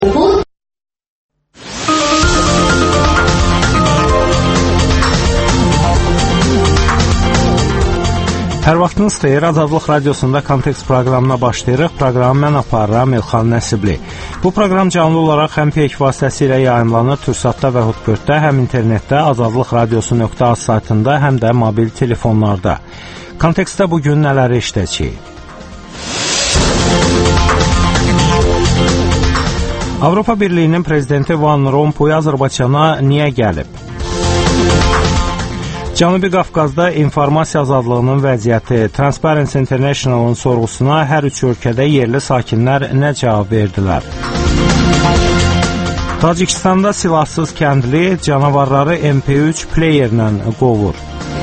Hər vaxtınız xeyir, Azadlıq Radiosunda Kontekst proqramına başlayırıq. Proqramı mən aparıram İlxan Nəsibli. Bu proqram canlı olaraq həm PEK vasitəsilə yayımlanır Türksatda və Hotbird-də, həm internetdə azadlıqradiosu.az saytında, həm də mobil telefonlarda. Kontekstdə bugün nələri işləyəcəyik? Avropa Birliyinin prezidenti Van Rompuy Azərbaycana niyə gəlib? Cənubi Qafqazda informasiya azadlığının vəziyyəti, Transparency International'ın sorğusuna hər üç ölkədə yerli sakinlər nə cavab verdilər? Tacikistanda silahsız kəndli canavarları MP3 playerlə qovur.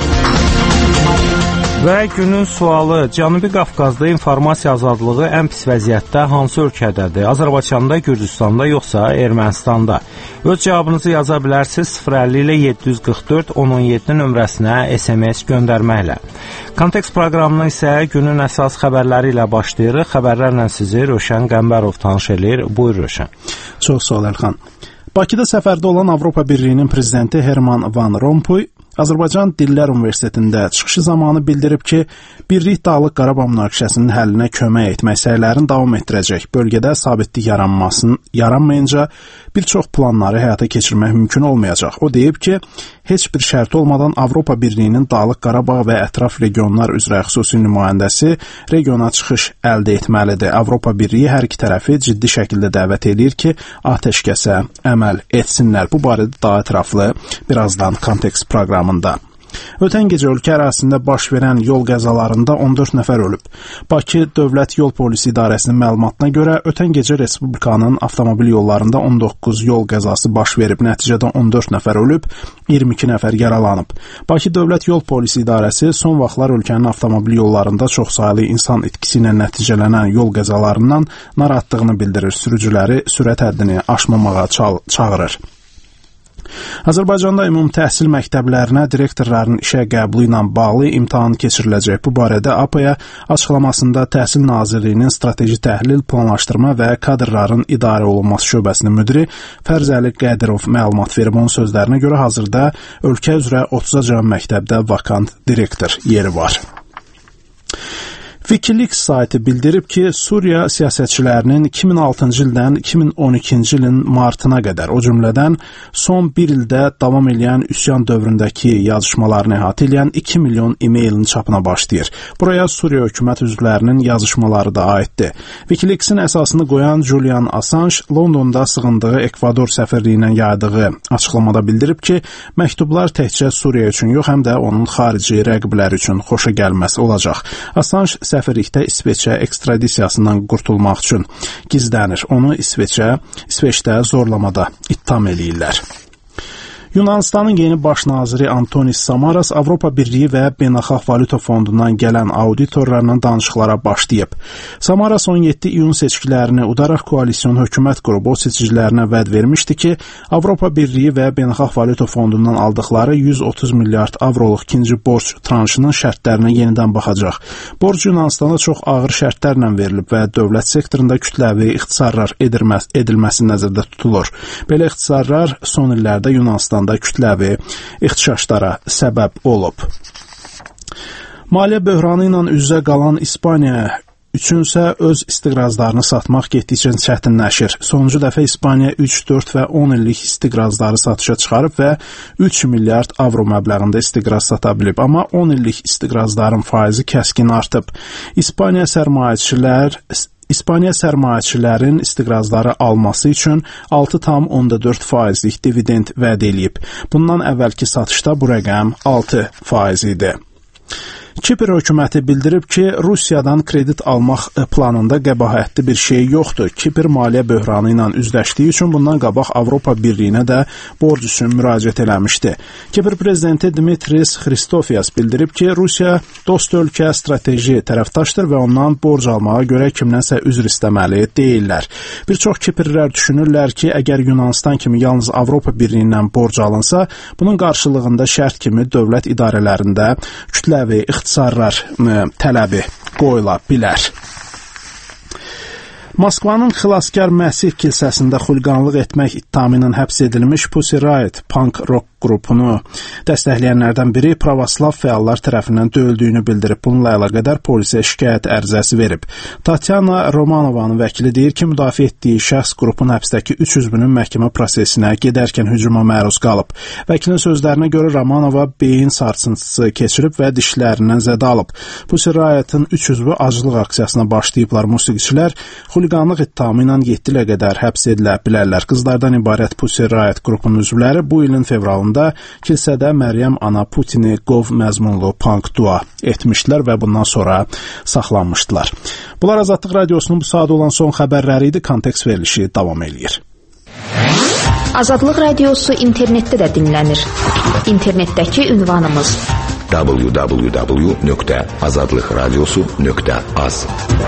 Və günün sualı, Cənubi Qafqazda informasiya azadlığı ən pis vəziyyətdə hansı ölkədədir? Azərbaycanda, Gürcüstanda, yoxsa Ermənistanda? Öz cavabınızı yaza bilərsiniz 050 ilə 744 1017 nömrəsinə SMS göndərməklə. Kontekst proqramını isə günün əsas xəbərləri ilə başlayırıq. Xəbərlərlə sizi Rövşən Qəmbərov tanış edir. Buyur Rövşən. Çox sağ ol Elxan. Bakıda səfərdə olan Avropa Birliyinin prezidenti Herman Van Rompuy Azərbaycan Dillər Universitetində çıxışı zamanı bildirib ki, Birlik Dağlıq Qarabağ münaqişəsinin həllinə kömək etmək səylərini davam etdirəcək. Bölgədə sabitlik yaranmayınca bir çox planları həyata keçirmək mümkün olmayacaq. O deyib ki, heç bir şərt olmadan Avropa Birliyinin Dağlıq Qarabağ və ətraf regionlar üzrə xüsusi nümayəndəsi regiona çıxış əldə etməlidir. Avropa Birliyi hər iki tərəfi ciddi şəkildə dəvət edir ki, atəşkəsə əməl etsinlər. Bu barədə daha ətraflı birazdan kontekst proqramında. Ötən gecə ölkə ərazisində baş verən yol qəzalarında 14 nəfər ölüb. Bakı Dövlət Yol Polisi İdarəsinin məlumatına görə ötən gecə Respublikanın avtomobil yollarında 19 yol qəzası baş verib. Nəticədə 14 nəfər ölüb, 22 nəfər yaralanıb. Bakı Dövlət Yol Polisi İdarəsi son vaxtlar ölkənin avtomobil yollarında çoxsaylı insan itkisi ilə nəticələnən yol qəzalarından narahatlığını bildirir. Sürücüləri sürət həddini aşmamağa çağırır. Azərbaycanda ümumi təhsil məktəblərinə direktorların işə qəbulu ilə bağlı imtahan keçiriləcək. Bu barədə APA-ya açıqlamasında Təhsil Nazirliyinin Strateji Təhlil, Planlaşdırma və Kadrların İdarə Olunması şöbəsinin müdiri Fərzəli Qədirov məlumat verib. Onun sözlərinə görə hazırda ölkə üzrə 30-a can məktəbdə vakant direktor yeri var. Wikileaks saytı bildirib ki, Suriya siyasətçilərinin 2006-cı ildən 2012-ci ilin martına qədər, o cümlədən son bir ildə davam edən üsyan dövründəki yazışmalarını əhatə edən 2 milyon e-mailin çapına başlayır. Buraya Suriya hökumət üzvlərinin yazışmaları da aiddir. Wikileaks-in əsasını qoyan Julian Assange Londonda sığındığı Ekvador səfirliyinə yaydığı açıqlamada bildirib ki, məktublar təkcə Suriya üçün yox, həm də onun xarici rəqibləri üçün xoşa gəlməsi olacaq. Assange səfirlikdə İsveçə ekstradisiyasından qurtulmaq üçün gizlənir. Onu İsveçdə zorlamada ittiham eləyirlər. Yunanistanın yeni baş naziri Antonis Samaras Avropa Birliyi və Beynəlxalq Valyuta Fondundan gələn auditorlarla danışıqlara başlayıb. Samaras 17 iyun seçkilərini udaraq koalisyon hökumət qrubu seçicilərinə vəd vermişdi ki, Avropa Birliyi və Beynəlxalq Valyuta Fondundan aldıqları 130 milyard avroluq ikinci borc tranşının şərtlərinə yenidən baxacaq. Borc Yunanistana çox ağır şərtlərlə verilib və dövlət sektorunda kütləvi ixtisarlar edilməsi nəzərdə tutulur. Belə ixtisarlar son illərdə Yunanistanda kütləvi ixtişaşlara səbəb olub. Maliyyə böhranı ilə üz-üzə qalan İspaniya üçünsə öz istiqrazlarını satmaq getdikcə çətinləşir. Sonuncu dəfə İspaniya 3, 4 və 10 illik istiqrazları satışa çıxarıb və 3 milyard avro məbləğində istiqraz sata bilib. Amma 10 illik istiqrazların faizi kəskin artıb. İspaniya sərmayəçilərin istiqrazları alması üçün 6,4% dividend vəd edib. Bundan əvvəlki satışda bu rəqəm 6% idi. Kipr hökuməti bildirib ki, Rusiyadan kredit almaq planında qəbahətli bir şey yoxdur. Kipr maliyyə böhranı ilə üzləşdiyi üçün bundan qabaq Avropa Birliyinə də borc üçün müraciət eləmişdi. Kipr prezidenti Dimitris Xristofias bildirib ki, Rusiya dost ölkə, strateji tərəfdaşdır və ondan borc almağa görə kimdənsə üzr istəməli deyirlər. Bir çox Kiprlər düşünürlər ki, əgər Yunanistan kimi yalnız Avropa Birliyindən borc alınsa, bunun qarşılığında şərt kimi dövlət idarələrində kütləvi ixtisarlar tələbi qoyula bilər. Moskvanın Xilaskar Məsih kilsəsində xuliqanlıq etmək ittihamı ilə həbs edilmiş Pussy Riot punk rock qrupunu dəstəkləyənlərdən biri pravoslav fəallar tərəfindən döyüldüyünü bildirib. Bununla əlaqədar polisə şikayət ərizəsi verib. Tatyana Romanovanın vəkili deyir ki, müdafiə etdiyi şəxs qrupun həbsdəki 3 üzvünün məhkəmə prosesinə gedərkən hücuma məruz qalıb. Vəkilin sözlərinə görə Romanova beyin sarsıntısı keçirib və dişlərindən zədə alıb. Pussy Riot'ın 3 üzvü aclıq aksiyasına başlayıblar. Musiqiçilər xuliqanlıq ittihamı ilə 7 ilə qədər həbs edilə bilərlər. Qızlardan ibarət Pussy Riot qrupunun üzvləri bu ilin fevralında kilsədə Məryəm Ana Putini qov məzmunlu punk dua etmişdilər və bundan sonra saxlanmışdılar. Bunlar Azadlıq Radiosunun bu saat olan son xəbərləri idi. Kontekst verilişi davam eləyir. Azadlıq Radiosu internetdə də dinlənir. İnternetdəki ünvanımız www.azadlıqradiosu.az.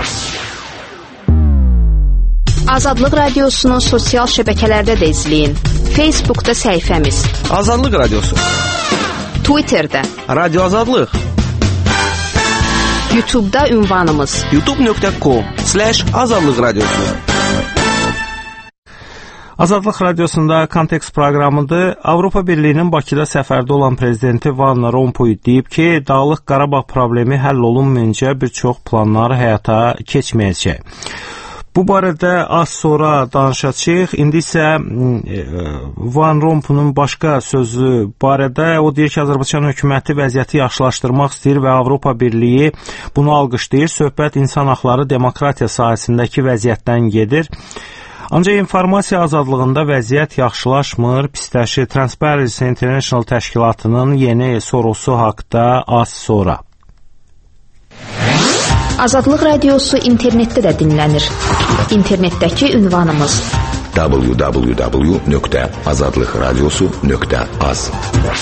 Azadlıq Radiosunu sosial şəbəkələrdə də izləyin. Facebookda səhifəmiz Azadlıq Radiosu, Twitterdə Radio Azadlıq, YouTube'da ünvanımız youtube.com/Azadlıq Radiosu. Azadlıq Radiosunda Kontekst proqramıdır. Avropa Birliyinin Bakıda səfərdə olan prezidenti Van Rompuy deyib ki, Dağlıq Qarabağ problemi həll olunmayınca bir çox planlar həyata keçməyəcək. Bu barədə az sonra danışacağıq. İndi isə Van Rompuyun başqa sözü barədə o deyir ki, Azərbaycan hökuməti vəziyyəti yaxşılaşdırmaq istəyir və Avropa Birliyi bunu alqışlayır. Söhbət insan haqları demokratiya sahəsindəki vəziyyətdən gedir. Ancaq informasiya azadlığında vəziyyət yaxşılaşmır, pisləşir. Transparency International təşkilatının yeni sorusu haqqında az sonra. Azadlıq Radiosu internetdə də dinlənir. İnternetdəki ünvanımız www.azadlıqradiosu.az.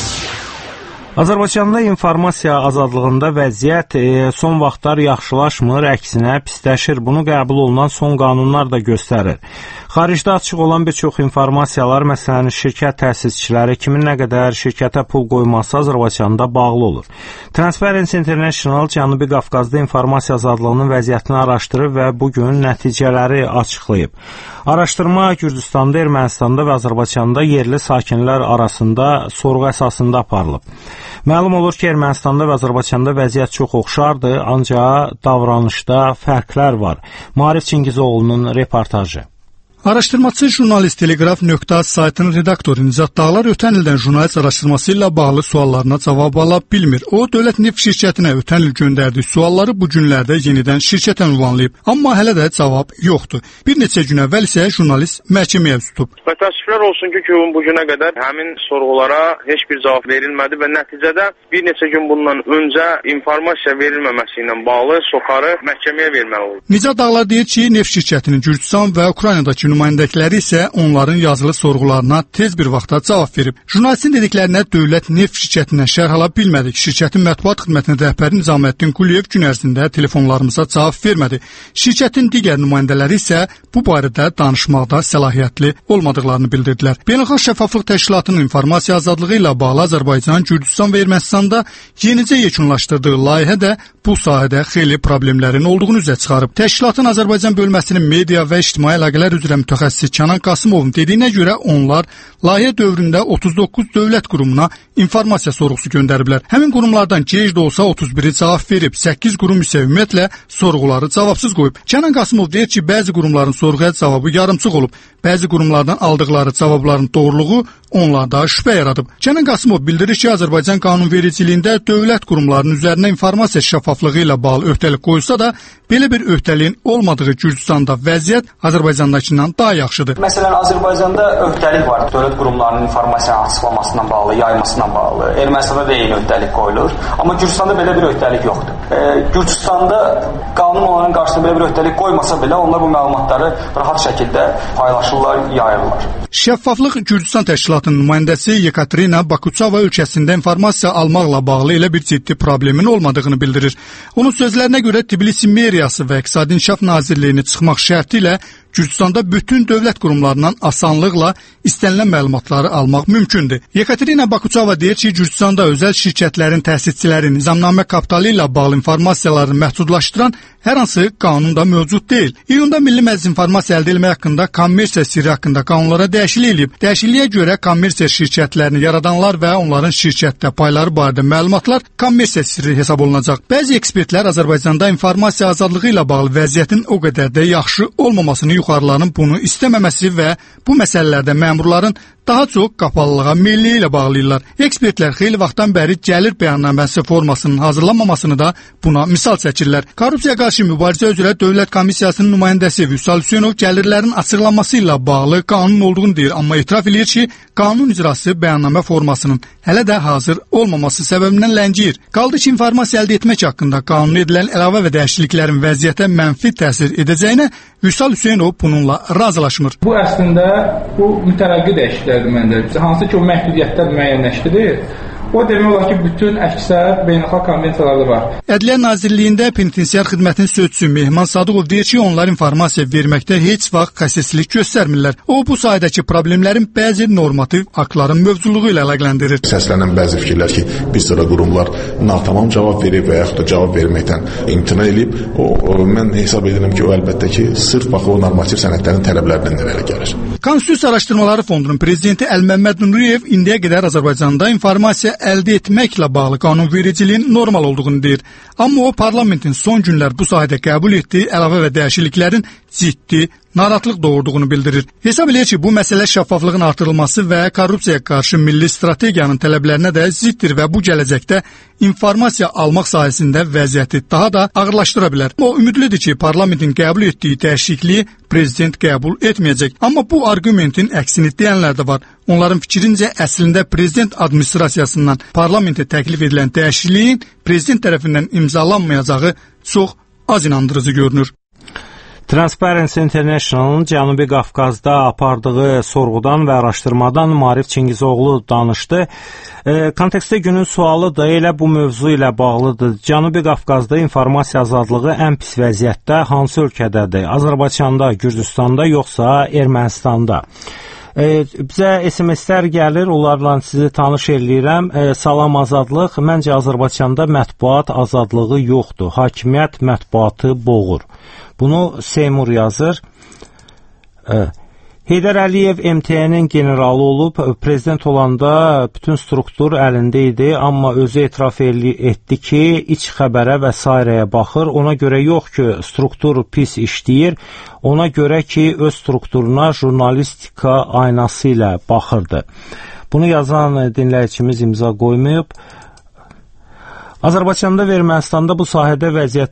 Azərbaycanda informasiya azadlığında vəziyyət son vaxtlar yaxşılaşmır, əksinə pisləşir. Bunu qəbul olunan son qanunlar da göstərir. Xaricdə açıq olan bir çox informasiyalar, məsələn, şirkət təsisçiləri kimin nə qədər şirkətə pul qoyması Azərbaycanda bağlı olur. Transparency International Cənubi Qafqazda informasiya azadlığının vəziyyətini araşdırıb və bugün nəticələri açıqlayıb. Araşdırma Gürcüstanda, Ermənistanda və Azərbaycanda yerli sakinlər arasında sorğu əsasında aparılıb. Məlum olur ki, Ermənistanda və Azərbaycanda vəziyyət çox oxşardır, ancaq davranışda fərqlər var. Maarif Çingizoğlu'nun reportajı. Araşdırmaçı jurnalist Telegraf.az saytının redaktoru Nicat Dağlar ötən ildən jurnalist araşdırması ilə bağlı suallarına cavab ala bilmir. O, Dövlət Neft şirkətinə ötən il göndərdiyi sualları bu günlərdə yenidən şirkətə ünvanlayıb. Amma hələ də cavab yoxdur. Bir neçə gün əvvəl isə jurnalist məhkəməyə tutub. Və təəssüflər olsun ki, bu günə qədər həmin sorğulara heç bir cavab verilmədi və nəticədə bir neçə gün bundan öncə informasiya verilməməsi ilə bağlı SOCAR-ı məhkəməyə verməli oldu. Nicat Dağlar deyir ki, Neft şirkətinin Gürcüstan və Ukraynadakı nümayəndələri isə onların yazılı sorğularına tez bir vaxtda cavab verib. Jurnalistin dediklərinə Dövlət Neft şirkətindən şərh ala bilmədik. Şirkətin mətbuat xidmətinin rəhbəri Nizaməddin Quliyev gün ərzində telefonlarımıza cavab vermədi. Şirkətin digər nümayəndələri isə bu barədə danışmaqda səlahiyyətli olmadıqlarını bildirdilər. Beynəlxalq Şəffaflıq Təşkilatının informasiya azadlığı ilə bağlı Azərbaycan, Gürcüstan və Ermənistanda yenicə yekunlaşdırdığı layihə də bu sahədə xeyli problemlərin olduğunu üzə çıxarıb. Təşkilatın Azərbaycan bölməsinin media və ictimai əlaqələr üzrə mütəxəssisi Kənan Qasımovun dediyinə görə onlar layihə dövründə 39 dövlət qurumuna informasiya sorğusu göndəriblər. Həmin qurumlardan gec də olsa 31-i cavab verib, 8 qurum isə ümumiyyətlə sorğuları cavabsız qoyub. Kənan Qasımov deyir ki, bəzi qurumların sorğuya cavabı yarımçıq olub. Bəzi qurumlardan aldıqları cavabların doğruluğu onlarda şübhə yaradıb. Kənan Qasımov bildirir ki, Azərbaycan qanunvericiliyində dövlət qurumlarının üzərinə informasiya şəffaflığı ilə bağlı öhdəlik qoyulsa da, belə bir öhdəliyin olmadığı Gürcüstanda vəziyyət Azərbaycandakından daha yaxşıdır. Məsələn, Azərbaycanda öhdəlik var. Dövlət qurumlarının informasiyanı açıqlamasından bağlı, yaymasından bağlı. Ermənistanda da eyni öhdəlik qoyulur. Amma Gürcüstanda belə bir öhdəlik yoxdur. Gürcüstanda qanun onların qarşısında belə bir öhdəlik qoymasa belə, onlar bu məlumatları rahat şəkildə paylaşırlar, yayırlar. Şəffaflıq Gürcüstan təşkilatının nümayəndəsi Yekaterina Bakuçava ölkəsində informasiya almaqla bağlı elə bir ciddi problemin olmadığını bildirir. Onun sözlərinə görə Tbilisi meriyası və İqtisadi İnkişaf Nazirliyini çıxmaq şərti ilə Gürcüstanda bütün dövlət qurumlarından asanlıqla istənilən məlumatları almaq mümkündür. Yekaterina Bakuçava deyir ki, Gürcüstanda özəl şirkətlərin, təsisçilərin nizamnamə kapitalı ilə bağlı informasiyalarını məhdudlaşdıran hər hansı qanun da mövcud deyil. İyunda Milli Məclis informasiya əldə etmək haqqında kommersiya sirri haqqında qanunlara dəyişiklik edilib. Dəyişikliyə görə kommersiya şirkətlərini yaradanlar və onların şirkətdə payları barədə məlumatlar kommersiya sirri hesab olunacaq. Bəzi ekspertlər Azərbaycanda informasiya azadlığı ilə bağlı vəziyyətin o qədər də yaxşı olmamasını, yuxarıların bunu istəməməsi və bu məsələlərdə məmurların daha çox qapalılığa meyilliyi ilə bağlayırlar. Ekspertlər xeyli vaxtdan bəri gəlir bəyannaməsi formasının hazırlanmamasını da buna misal çəkirlər. Korrupsiya qarşı mübarizə üzrə Dövlət Komissiyasının nümayəndəsi Vüsal Hüseynov gəlirlərin açıqlanması ilə bağlı qanun olduğunu deyir, amma etiraf edir ki, qanun icrası bəyannamə formasının hələ də hazır olmaması səbəbindən ləngiyir. Qaldı ki, informasiya əldə etmək haqqında qanun edilən əlavə və dəyişikliklərin vəziyyətə mənfi təsir edəcəyinə Vüsal Hüseynov bununla razılaşmır. Bu əslində mütərəqqi dəyişikliklərdir məndə. Hansı ki, o məhdudiyyətlər müəyyənləşdirir. O demək olar ki, bütün əksər beynəlxalq konvensiyalarda var. Ədliyyə Nazirliyində penitensiar xidmətin sözçüsü Mehman Sadıqov deyir ki, onlar informasiya verməkdə heç vaxt xəsislik göstərmirlər. O, bu sahədəki problemlərin bəzi normativ aktların mövcudluğu ilə əlaqələndirir. Səslənən bəzi fikirlər ki, bir sıra qurumlar natamam cavab verib və yaxud da cavab verməkdən imtina edib, mən hesab edirəm ki, o əlbəttə ki, sırf baxı o normativ sənədlərin tələblərindən irəli gəlir. Konstitusiya Araşdırmaları Fondunun prezidenti Əlməmməd Nuriyev indiyə qədər Azərbaycanda informasiya əldə etməklə bağlı qanunvericiliyin normal olduğunu deyir. Amma o, parlamentin son günlər bu sahədə qəbul etdiyi əlavə və dəyişikliklərin ciddi narahatlıq doğurduğunu bildirir. Hesab edir ki, bu məsələ şəffaflığın artırılması və korrupsiyaya qarşı milli strategiyanın tələblərinə də ziddir və bu gələcəkdə informasiya almaq sahəsində vəziyyəti daha da ağırlaşdıra bilər. O, ümidlidir ki, parlamentin qəbul etdiyi dəyişikliyi prezident qəbul etməyəcək. Amma bu argumentin əksini deyənlər də var. Onların fikrincə əslində prezident administrasiyasından parlamentə təklif edilən dəyişikliyin prezident tərəfindən imzalanmayacağı çox az inandırıcı görünür. Transparency International'ın Cənubi Qafqazda apardığı sorğudan və araşdırmadan Maarif Çingizoğlu danışdı. Kontekstdə günün sualı da elə bu mövzu ilə bağlıdır. Cənubi Qafqazda informasiya azadlığı ən pis vəziyyətdə hansı ölkədədir? Azərbaycanda, Gürcüstanda yoxsa Ermənistanda? Bizə SMS-lər gəlir, onlarla sizi tanış eləyirəm. Salam azadlıq, məncə Azərbaycanda mətbuat azadlığı yoxdur. Hakimiyyət mətbuatı boğur. Bunu Seymur yazır. Heydər Əliyev MTN-in generalı olub, prezident olanda bütün struktur əlində idi, amma özü etiraf etdi ki, iç xəbərə və sairəyə baxır. Ona görə yox ki, struktur pis işləyir, ona görə ki, öz strukturuna jurnalistika aynası ilə baxırdı. Bunu yazan dinləyicimiz imza qoymayıb. Azərbaycanda və Ermənistanda bu sahədə vəziyyət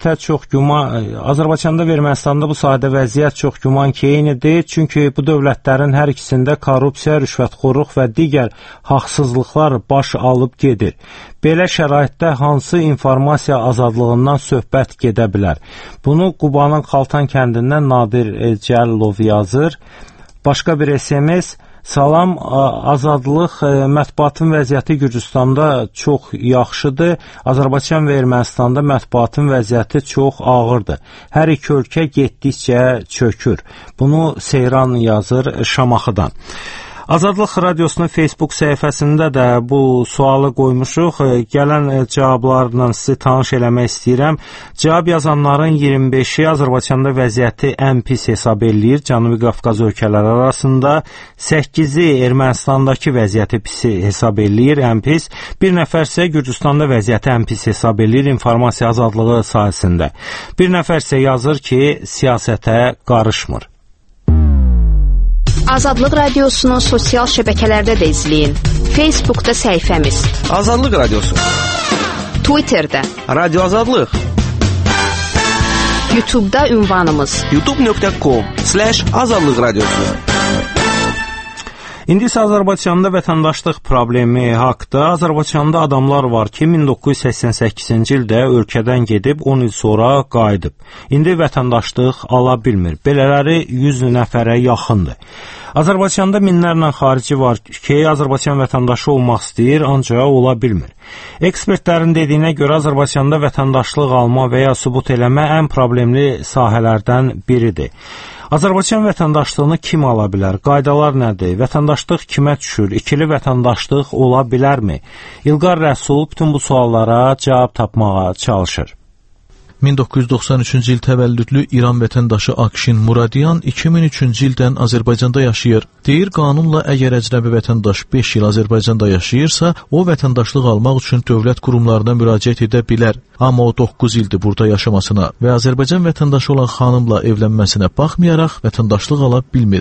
çox güman ki, eynidir. Çünki bu dövlətlərin hər ikisində korrupsiya, rüşvətxorluq və digər haqsızlıqlar baş alıb gedir. Belə şəraitdə hansı informasiya azadlığından söhbət gedə bilər? Bunu Qubanın Xaltan kəndindən Nadir Cəllov yazır. Başqa bir SMS: Salam, azadlıq, mətbuatın vəziyyəti Gürcüstanda çox yaxşıdır. Azərbaycan və Ermənistanda mətbuatın vəziyyəti çox ağırdır. Hər iki ölkə getdikcə çökür. Bunu Seyran yazır Şamaxıdan. Azadlıq Radiosunun Facebook səhifəsində də bu sualı qoymuşuq. Gələn cavablarla sizi tanış eləmək istəyirəm. Cavab yazanların 25-i Azərbaycanda vəziyyəti ən pis hesab eləyir. Cənubi Qafqaz ölkələri arasında 8-i Ermənistandakı vəziyyəti pis hesab eləyir, ən pis. Bir nəfər isə Gürcüstanda vəziyyəti ən pis hesab eləyir informasiya azadlığı sahəsində. Bir nəfər isə yazır ki, siyasətə qarışmır. Azadlıq Radiosunu sosial şəbəkələrdə də izləyin. Facebookda səhifəmiz Azadlıq Radiosu, Twitterdə Radio Azadlıq, YouTube'da ünvanımız youtube.com/Azadlıq Radiosu. İndi isə Azərbaycanda vətəndaşlıq problemi haqda. Azərbaycanda adamlar var ki, 1988-ci ildə ölkədən gedib 10 il sonra qayıdıb. İndi vətəndaşlıq ala bilmir. Belələri 100 nəfərə yaxındır. Azərbaycanda minlərlə xarici var ki, Azərbaycan vətəndaşı olmaq istəyir, ancaq ola bilmir. Ekspertlərin dediyinə görə Azərbaycanda vətəndaşlıq alma və ya sübut eləmə ən problemli sahələrdən biridir. Azərbaycan vətəndaşlığını kim ala bilər? Qaydalar nədir? Vətəndaşlıq kimə düşür? İkili vətəndaşlıq ola bilərmi? İlqar Rəsul bütün bu suallara cavab tapmağa çalışır. 1993-cü il təvəllüdlü İran vətəndaşı Akşin Muradyan 2003-cü ildən Azərbaycanda yaşayır. Deyir, qanunla əgər əcnəbi vətəndaş 5 il Azərbaycanda yaşayırsa, o vətəndaşlıq almaq üçün dövlət qurumlarına müraciət edə bilər. Amma o 9 ildir burada yaşamasına və Azərbaycan vətəndaşı olan xanımla evlənməsinə baxmayaraq vətəndaşlıq ala bilmir.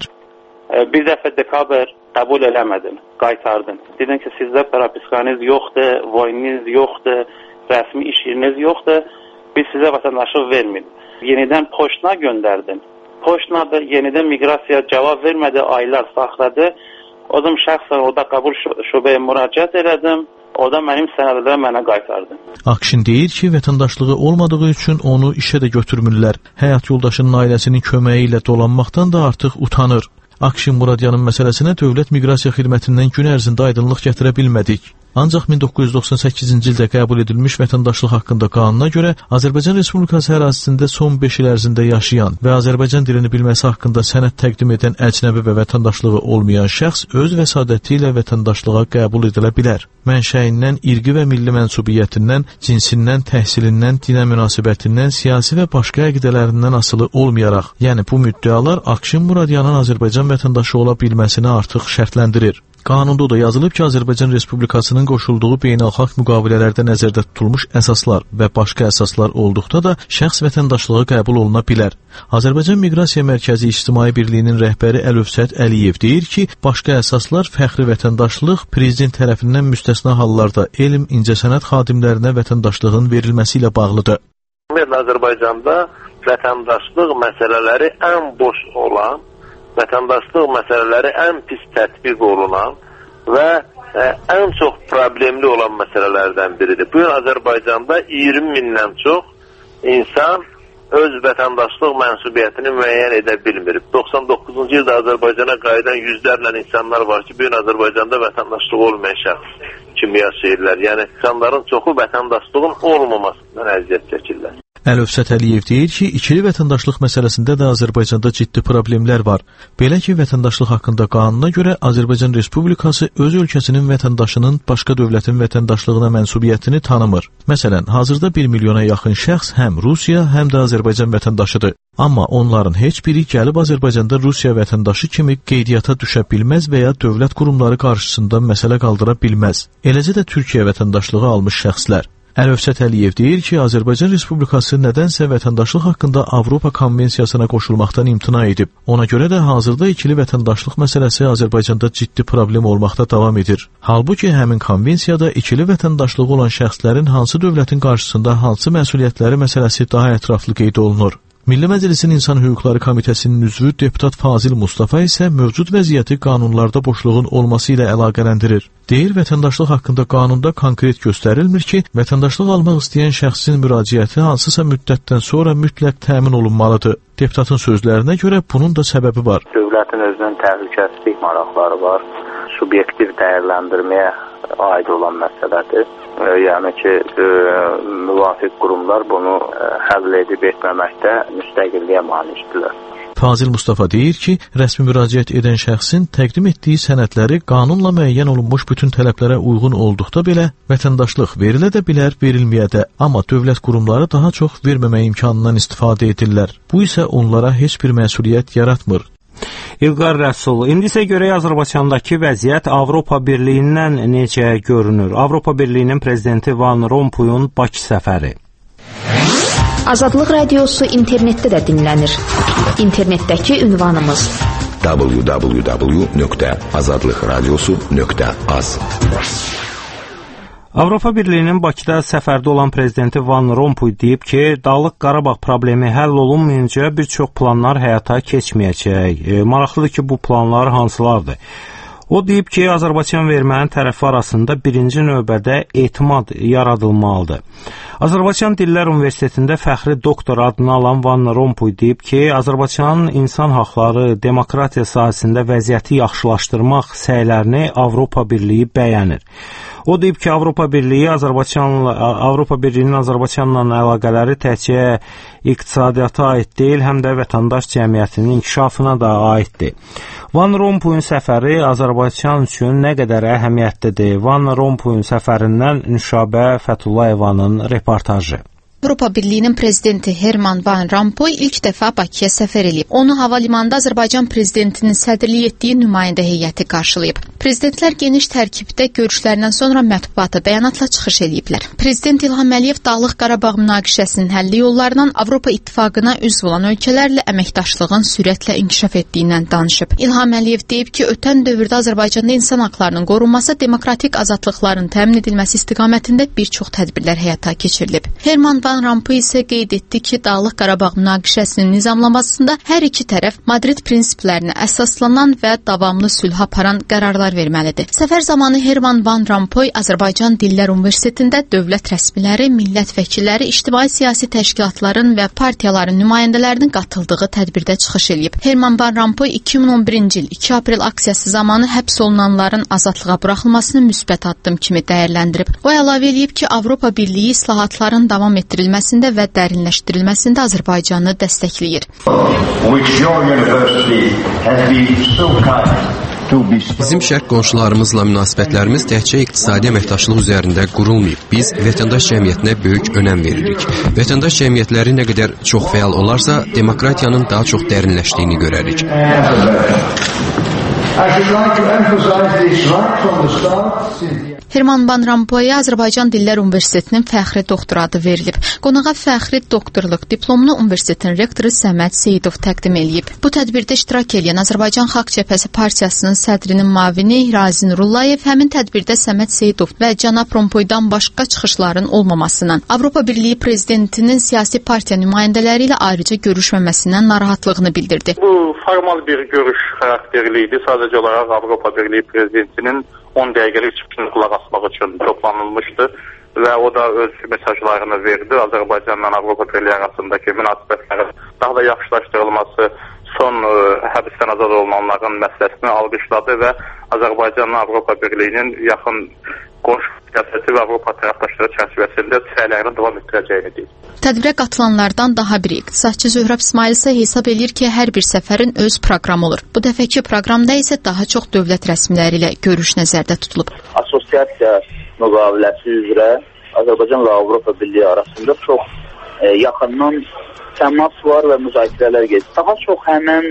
Bir dəfə dekabr qəbul eləmədim, qaytardım. Dedim ki, sizdə propiskaniz yoxdur, vayniz yoxdur, rəsmi iş yeriniz yoxdur. Biz sizə vətəndaşlıq vermədik. Yenidən poçtuna göndərdim. Poçtuna da yenidən miqrasiya cavab vermədi, aylar saxladı. O zaman şəxsən orada qəbul şubəyə müraciət elədim. O da mənim sənədləri mənə qaytardı. Akşin deyir ki, vətəndaşlığı olmadığı üçün onu işə də götürmürlər. Həyat yoldaşının ailəsinin köməyi ilə dolanmaqdan da artıq utanır. Akşin Muradyanın məsələsinə Dövlət Miqrasiya Xidmətindən gün ərzində aydınlıq gətirə bilmədik. Ancaq 1998-ci ildə qəbul edilmiş vətəndaşlıq haqqında qanuna görə Azərbaycan Respublikası ərazisində son 5 il ərzində yaşayan və Azərbaycan dilini bilməsi haqqında sənəd təqdim edən əcnəbi və vətəndaşlığı olmayan şəxs öz vəsadəti ilə vətəndaşlığa qəbul edilə bilər. Mənşəyindən, irqi və milli mənsubiyyətindən, cinsindən, təhsilindən, dinə münasibətindən, siyasi və başqa əqidələrindən asılı olmayaraq, yəni bu müddəalar Akşin Muradyanın Azərbaycan vətəndaşı ola bilməsini artıq şərtləndirir. Qanunda da yazılıb ki, Azərbaycan Respublikasının qoşulduğu beynəlxalq müqavilələrdə nəzərdə tutulmuş əsaslar və başqa əsaslar olduqda da şəxs vətəndaşlığa qəbul oluna bilər. Azərbaycan Miqrasiya Mərkəzi İctimai Birliyinin rəhbəri Əlövsət Əliyev deyir ki, başqa əsaslar fəxri vətəndaşlıq, prezident tərəfindən müstəsna hallarda elm, incəsənət xadimlərinə vətəndaşlığın verilməsi ilə bağlıdır. Azərbaycanda vətəndaşlıq məsələləri ən boş olan, vətəndaşlıq məsələləri ən pis tətbiq olunan və ən çox problemli olan məsələlərdən biridir. Bu gün Azərbaycanda 20 mindən çox insan öz vətəndaşlıq mənsubiyyətini müəyyən edə bilmir. 99-cu ildə Azərbaycana qayıdan yüzlərlə insanlar var ki, bu gün Azərbaycanda vətəndaşlığı olmayan şəxs kimi yaşayırlar. Yəni, insanların çoxu vətəndaşlığın olmamasından əziyyət çəkirlər. Əlövsət Əliyev deyir ki, ikili vətəndaşlıq məsələsində də Azərbaycanda ciddi problemlər var. Belə ki, vətəndaşlıq haqqında qanuna görə Azərbaycan Respublikası öz ölkəsinin vətəndaşının başqa dövlətin vətəndaşlığına mənsubiyyətini tanımır. Məsələn, hazırda 1 milyona yaxın şəxs həm Rusiya, həm də Azərbaycan vətəndaşıdır. Amma onların heç biri gəlib Azərbaycanda Rusiya vətəndaşı kimi qeydiyyata düşə bilməz və ya dövlət qurumları qarşısında məsələ qaldıra bilməz. Eləcə də Türkiyə vətəndaşlığı almış şəxslər. Əlövsət Əliyev deyir ki, Azərbaycan Respublikası nədənsə vətəndaşlıq haqqında Avropa Konvensiyasına qoşulmaqdan imtina edib. Ona görə də hazırda ikili vətəndaşlıq məsələsi Azərbaycanda ciddi problem olmaqda davam edir. Halbuki həmin konvensiyada ikili vətəndaşlığı olan şəxslərin hansı dövlətin qarşısında hansı məsuliyyətləri məsələsi daha ətraflı qeyd olunur. Milli Məclisin İnsan Hüquqları Komitəsinin üzvü deputat Fazil Mustafa isə mövcud vəziyyəti qanunlarda boşluğun olması ilə əlaqələndirir. Deyir, vətəndaşlıq haqqında qanunda konkret göstərilmir ki, vətəndaşlıq almaq istəyən şəxsin müraciəti hansısa müddətdən sonra mütləq təmin olunmalıdır. Deputatın sözlərinə görə bunun da səbəbi var. Dövlətin özünün təhlükəsizlik maraqları var, subyektiv dəyərləndirməyə aid olan məsələdir. Yəni ki, müvafiq qurumlar bunu həll edib etməməkdə müstəqilliyə malikdirlər. Fazil Mustafa deyir ki, rəsmi müraciət edən şəxsin təqdim etdiyi sənədləri qanunla müəyyən olunmuş bütün tələblərə uyğun olduqda belə vətəndaşlıq verilə də bilər, verilməyə də, amma dövlət qurumları daha çox verməmə imkanından istifadə edirlər. Bu isə onlara heç bir məsuliyyət yaratmır. İlqar Rəsul, indi isə görək Azərbaycandakı vəziyyət Avropa Birliyindən necə görünür? Avropa Birliyinin prezidenti Van Rompuyun Bakı səfəri. Azadlıq Radiosu internetdə də dinlənir. İnternetdəki ünvanımız www.azadlıqradiosu.az. Avropa Birliyinin Bakıda səfərdə olan prezidenti Van Rompuy deyib ki, Dağlıq Qarabağ problemi həll olunmayınca bir çox planlar həyata keçməyəcək. Maraqlıdır ki, bu planlar hansılardır? O deyib ki, Azərbaycan və erməni tərəfi arasında birinci növbədə etimad yaradılmalıdır. Azərbaycan Dillər Universitetində fəxri doktor adını alan Van Rompuy deyib ki, Azərbaycanın insan haqları, demokratiya sahəsində vəziyyəti yaxşılaşdırmaq səylərini Avropa Birliyi bəyənir. O deyib ki, Avropa Birliyinin Azərbaycanla əlaqələri təkcə iqtisadiyyata aid deyil, həm də vətəndaş cəmiyyətinin inkişafına da aiddir. Van Rompuyun səfəri Azərbaycan üçün nə qədər əhəmiyyətlidir? Van Rompuyun səfərindən Nüşabə Fəthullayevanın reportajı. Avropa Birliyinin prezidenti Herman Van Rompuy ilk dəfə Bakıya səfər edib. Onu hava limanında Azərbaycan prezidentinin sədrlik etdiyi nümayəndə heyəti qarşılayıb. Prezidentlər geniş tərkibdə görüşlərindən sonra mətbuata bəyanatla çıxış ediblər. Prezident İlham Əliyev Dağlıq Qarabağ münaqişəsinin həlli yollarından Avropa İttifaqına üzv olan ölkələrlə əməkdaşlığın sürətlə inkişaf etdiyindən danışıb. İlham Əliyev deyib ki, ötən dövrdə Azərbaycanda insan haqlarının qorunması, demokratik azadlıqların təmin edilməsi istiqamətində bir çox tədbirlər həyata keçirilib. Herman Van Rompuy isə qeyd etdi ki, Dağlıq Qarabağ münaqişəsinin nizamlamasında hər iki tərəf Madrid prinsiplərinə əsaslanan və davamlı sülh aparan qərarlar verməlidir. Səfər zamanı Herman Van Rompuy Azərbaycan Dillər Universitetində dövlət rəsmiləri, millət vəkilləri, ictimai-siyasi təşkilatların və partiyaların nümayəndələrinin qatıldığı tədbirdə çıxış edib. Herman Van Rompuy 2011-ci il 2 aprel aksiyası zamanı həbs olunanların azadlığa buraxılmasını müsbət addım kimi dəyərləndirib. O əlavə edib ki, Avropa Birliyi islahatların davam etdirilməsində və dərinləşdirilməsində Azərbaycanı dəstəkləyir. Bizim şərq qonşularımızla münasibətlərimiz təkcə iqtisadi əməkdaşlıq üzərində qurulmayıb. Biz vətəndaş cəmiyyətinə böyük önəm veririk. Vətəndaş cəmiyyətləri nə qədər çox fəal olarsa, demokratiyanın daha çox dərinləşdiyini görərik. Herman Van Rompuya Azərbaycan Dillər Universitetinin fəxri doktor adı verilib. Qonağa fəxri doktorluq diplomunu universitetin rektoru Səməd Seyidov təqdim edib. Bu tədbirdə iştirak edən Azərbaycan Xalq Cəbhəsi Partiyasının sədrinin müavini Razi Nurullayev həmin tədbirdə Səməd Seyidov və cənab Rompuydan başqa çıxışların olmamasından, Avropa Birliyi prezidentinin siyasi partiya nümayəndələri ilə ayrıca görüşməməsindən narahatlığını bildirdi. Bu formal bir görüş xarakterli idi. Sadəcə olaraq Avropa Birliyi prezidentinin 10 dəqiqəlik çıxışını qulaq asmaq üçün toplanılmışdı və o da öz mesajlarını verdi. Azərbaycanla Avropa Birliyi arasındakı münasibətlərin daha da yaxşılaşdırılması, son həbsdən azad olunanların məsələsini alqışladı və Azərbaycanla Avropa Birliyinin yaxın qonşu siyasəti və Avropa tərəfdaşlığı çərçivəsində səylərini davam etdirəcəyini deyib. Tədbirə qatılanlardan daha biri iqtisadçı Zöhrəb İsmail isə hesab edir ki, hər bir səfərin öz proqramı olur. Bu dəfəki proqramda isə daha çox dövlət rəsmiləri ilə görüş nəzərdə tutulub. Assosiasiya müqaviləsi üzrə Azərbaycanla Avropa Birliyi arasında çox yaxından təmas var və müzakirələr gedir. Daha çox həmən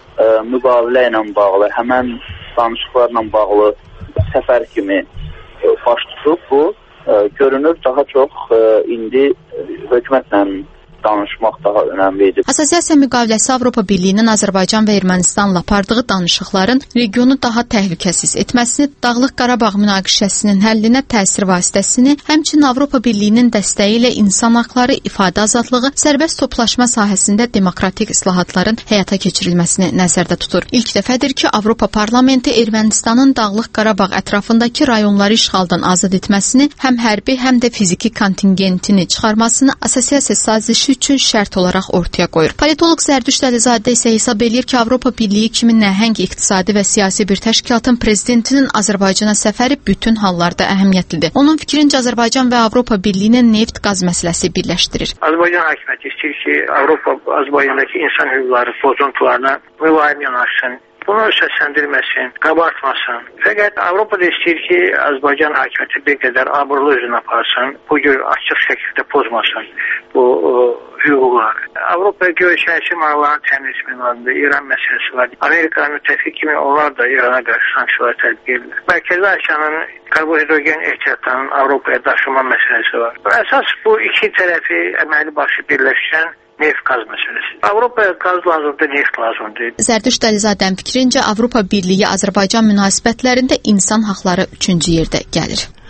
müqavilə ilə bağlı, həmən danışıqlarla bağlı səfər kimi baş tutub bu. Görünür daha çox indi hökumətlə danışmaq daha önəmli idi. Assosiasiya müqaviləsi Avropa Birliyinin Azərbaycan və Ermənistanla apardığı danışıqların regionu daha təhlükəsiz etməsini, Dağlıq Qarabağ münaqişəsinin həllinə təsir vasitəsini, həmçinin Avropa Birliyinin dəstəyi ilə insan haqları, ifadə azadlığı, sərbəst toplaşma sahəsində demokratik islahatların həyata keçirilməsini nəzərdə tutur. İlk dəfədir ki, Avropa Parlamenti Ermənistanın Dağlıq Qarabağ ətrafındakı rayonları işğaldan azad etməsini, həm hərbi, həm də fiziki kontingentini çıxarmasını assosiasiya sazişi üçün şərt olaraq ortaya qoyur. Politoloq Zərdüşt Əlizadə isə hesab edir ki, Avropa Birliyi kimi nəhəng iqtisadi və siyasi bir təşkilatın prezidentinin Azərbaycana səfəri bütün hallarda əhəmiyyətlidir. Onun fikrincə Azərbaycan və Avropa Birliyinin neft-qaz məsələsi birləşdirir. Azərbaycan hakimiyyəti istəyir ki, Avropa Azərbaycandakı insan hüquqları pozuntularına mülayim yanaşsın. Bunu səsləndirməsin, qabartmasın. Fəqət Avropa da istəyir ki, Azərbaycan hakimiyyəti bir qədər abırlı özünü aparsın, bu cür açıq şəkildə pozmasın bu hüquqları. Avropa görüşəsi maraqlarını təmin etmələrində İran məsələsi var. Amerikanın müttəfiq kimi onlar da İrana qarşı sanksiyalar tətbiq edirlər. Mərkəzi Asiyanın karbohidrogen ehtiyatlarının Avropaya daşıma məsələsi var. Əsas bu iki tərəfi əməli başı birləşən neft-qaz məsələsi. Avropaya qaz lazımdır, neft lazımdır. Zərdüşt Əlizadənin fikrincə Avropa Birliyi Azərbaycan münasibətlərində insan haqları 3-cü yerdə gəlir.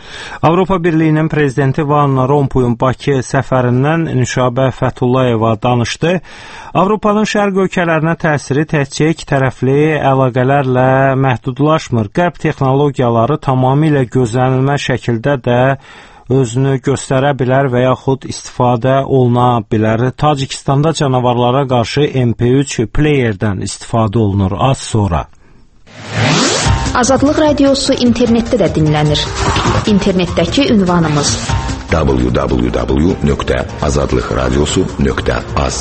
Avropa Birliyinin prezidenti Van Rompuyun Bakı səfərindən Nüşabə Fətullayeva danışdı. Avropanın şərq ölkələrinə təsiri təkcə iki tərəfli əlaqələrlə məhdudlaşmır. Qərb texnologiyaları tamamilə gözlənilməz şəkildə də özünü göstərə bilər və yaxud istifadə oluna bilər. Tacikistanda canavarlara qarşı MP3 playerdən istifadə olunur az sonra. Azadlıq Radiosu internetdə də dinlənir. İnternetdəki ünvanımız www.azadlıqradiosu.az.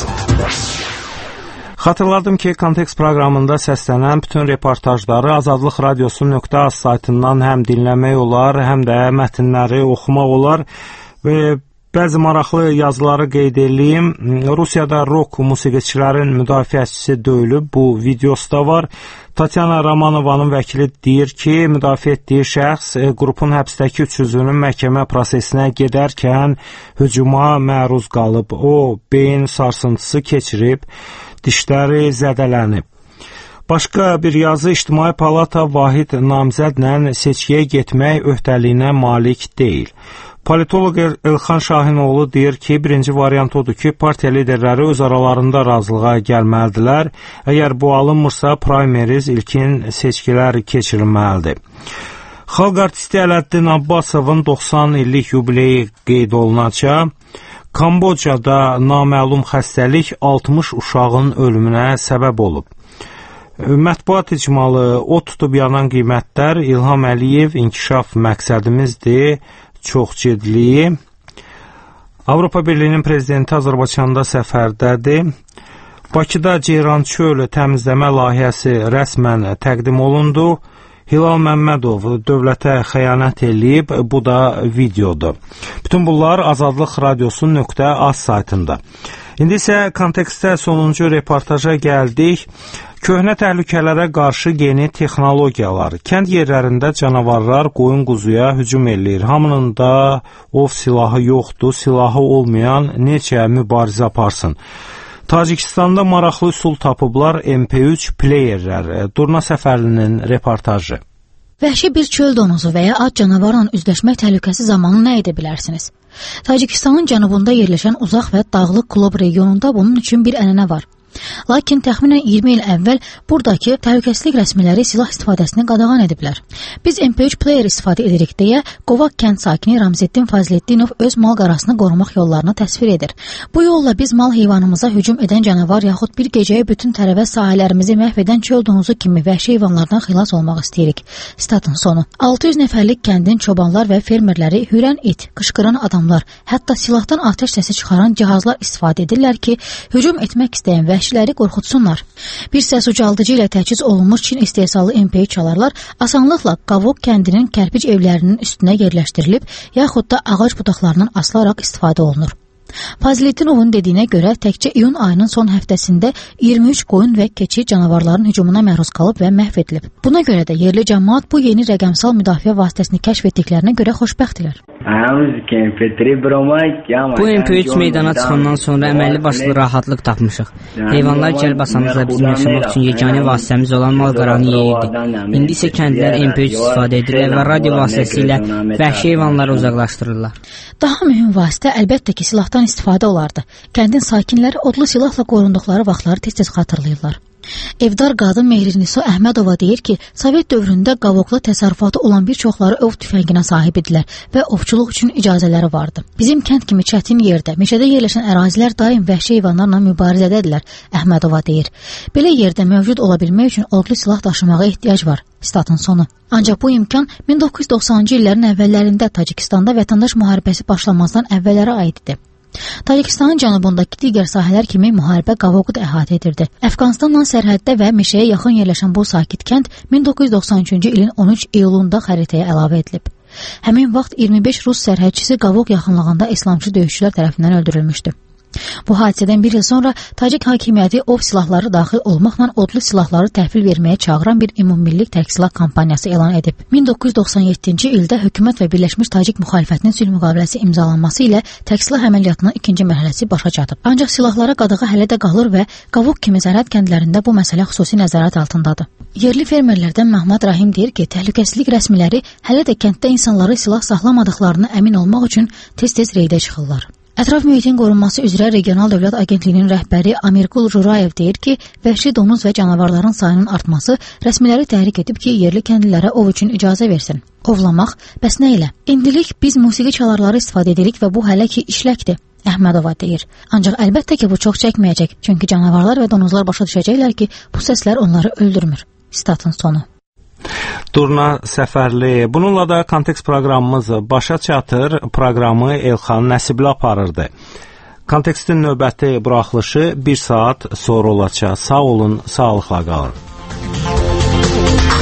Xatırladım ki, Kontekst proqramında səslənən bütün reportajları Azadlıq Radiosu.az saytından həm dinləmək olar, həm də mətnləri oxumaq olar. Və bəzi maraqlı yazıları qeyd edeyim. Rusiyada rock musiqiçilərin müdafiəçisi döyülüb, bu videosu da var. Tatyana Romanovanın vəkili deyir ki, müdafiə etdiyi şəxs qrupun həbsdəki üç üzvünün məhkəmə prosesinə gedərkən hücuma məruz qalıb. O, beyin sarsıntısı keçirib, dişləri zədələnib. Başqa bir yazı, İctimai Palata vahid namzədlə seçkiyə getmək öhdəliyinə malik deyil. Politoloq Elxan Şahinoğlu deyir ki, birinci variant odur ki, partiya liderləri öz aralarında razılığa gəlməlidirlər. Əgər bu alınmırsa, primaries ilkin seçkilər keçirilməlidir. Xalq artisti Ələddin Abbasovun 90 illik yubileyi qeyd olunacaq. Kambodjada naməlum xəstəlik 60 uşağın ölümünə səbəb olub. Mətbuat icmalı, o tutub yanan qiymətlər, İlham Əliyev, inkişaf məqsədimizdir, çoxcidliyi. Avropa Birliyinin prezidenti Azərbaycanda səfərdədir. Bakıda Ceyrançöl təmizləmə layihəsi rəsmən təqdim olundu. Hilal Məmmədov dövlətə xəyanət eləyib, bu da videodur. Bütün bunlar Azadlıq Radiosu.az saytında. İndi isə kontekstdə sonuncu reportaja gəldik. Köhnə təhlükələrə qarşı yeni texnologiyalar. Kənd yerlərində canavarlar qoyun-quzuya hücum eləyir. Hamının da ov silahı yoxdur, silahı olmayan neçə mübarizə aparsın. Tacikistanda maraqlı üsul tapıblar MP3 playerlər. Durna Səfərlinin reportajı. Vəhşi bir çöl donuzu və ya ac canavarla üzləşmək təhlükəsi zamanı nə edə bilərsiniz? Tacikistanın cənubunda yerləşən uzaq və dağlıq Kulob regionunda bunun üçün bir ənənə var. Lakin təxminən 20 il əvvəl buradakı təhlükəsizlik rəsmiləri silah istifadəsini qadağan ediblər. Biz MP3 player istifadə edirik deyə Qovaq kənd sakini Ramzeddin Fazletdinov öz mal qarasını qorumaq yollarını təsvir edir. Bu yolla biz mal heyvanımıza hücum edən canavar yaxud bir gecəyə bütün tərəvəz sahələrimizi məhv edən çöl donuzu kimi vəhşi heyvanlardan xilas olmaq istəyirik. Statın sonu. 600 nəfərlik kəndin çobanlar və fermerləri hürən it, qışqıran adamlar, hətta silahdan atəş səsi çıxaran cihazlar istifadə edirlər ki, hücum etmək istəyən vəhşiləri qorxutsunlar. Bir səs ucaldıcı ilə təchiz olunmuş Çin istehsalı MP3 çalarlar asanlıqla Qavok kəndinin kərpic evlərinin üstünə yerləşdirilib, yaxud da ağac budaqlarından asılaraq istifadə olunur. Fazletinovun dediyinə görə təkcə iyun ayının son həftəsində 23 qoyun və keçi canavarların hücumuna məruz qalıb və məhv edilib. Buna görə də yerli cəmaət bu yeni rəqəmsal müdafiə vasitəsini kəşf etdiklərinə görə xoşbəxtdirlər. Bu MP3 meydana çıxandan sonra əməlli başlı rahatlıq tapmışıq. Heyvanlar gəlbasamızda bizim yaşamaq üçün yeganə vasitəmiz olan mal-qaranı yeyirdi. İndi isə kəndlər MP3 istifadə edirlər və radio vasitəsilə vəhşi heyvanları uzaqlaşdırırlar. Daha mühüm vasitə əlbəttə ki, silahdan istifadə olardı. Kəndin sakinləri odlu silahla qorunduqları vaxtları tez-tez xatırlayırlar. Evdar qadın Mehriso Əhmədova deyir ki, Sovet dövründə qavokla təsərrüfatı olan bir çoxları ov tüfənginə sahib idilər və ovçuluq üçün icazələri vardı. Bizim kənd kimi çətin yerdə, meşədə yerləşən ərazilər daim vəhşi heyvanlarla mübarizədədirlər, Əhmədova deyir. Belə yerdə mövcud ola bilmək üçün odlu silah daşımağa ehtiyac var. Statın sonu. Ancaq bu imkan 1990-cı illərin əvvəllərində Tacikistanda vətəndaş müharibəsi başlamazdan əvvəllərə aid idi. Tacikistanın cənubundakı digər sahələr kimi müharibə Qavoqu da əhatə edirdi. Əfqanistanla sərhəddə və meşəyə yaxın yerləşən bu sakit kənd 1993-cü ilin 13 iyulunda xəritəyə əlavə edilib. Həmin vaxt 25 rus sərhədçisi Qavoq yaxınlığında islamçı döyüşçülər tərəfindən öldürülmüşdü. Bu hadisədən bir il sonra Tacik hakimiyyəti ov silahları daxil olmaqla odlu silahları təhvil verməyə çağıran bir ümummilli tərksilah kampaniyası elan edib. 1997-ci ildə hökumət və Birləşmiş Tacik müxalifətinin sülh müqaviləsi imzalanması ilə tərksilah əməliyyatının ikinci mərhələsi başa çatıb. Ancaq silahlara qadağa hələ də qalır və Qavuk kimi zərət kəndlərində bu məsələ xüsusi nəzarət altındadır. Yerli fermerlərdən Məhməd Rahim deyir ki, təhlükəsizlik rəsmiləri hələ də kənddə insanları silah saxlamadıqlarını əmin olmaq üçün tez-tez reydə çıxırlar. Ətraf mühitin qorunması üzrə Regional Dövlət Agentliyinin rəhbəri Amirqul Jurayev deyir ki, vəhşi donuz və canavarların sayının artması rəsmiləri təhrik edib ki, yerli kəndlilərə ov üçün icazə versin. Ovlamaq, bəs nə ilə? İndilik biz musiqi çalarları istifadə edirik və bu hələ ki işləkdir. Əhmədova deyir. Ancaq əlbəttə ki, bu çox çəkməyəcək. Çünki canavarlar və donuzlar başa düşəcəklər ki, bu səslər onları öldürmür. Statın sonu. Durna Səfərli. Bununla da Kontekst proqramımız başa çatır. Proqramı Elxan Nəsibli aparırdı. Kontekstin növbəti buraxılışı 1 saat sonra olacaq. Sağ olun, sağlıqla qalın.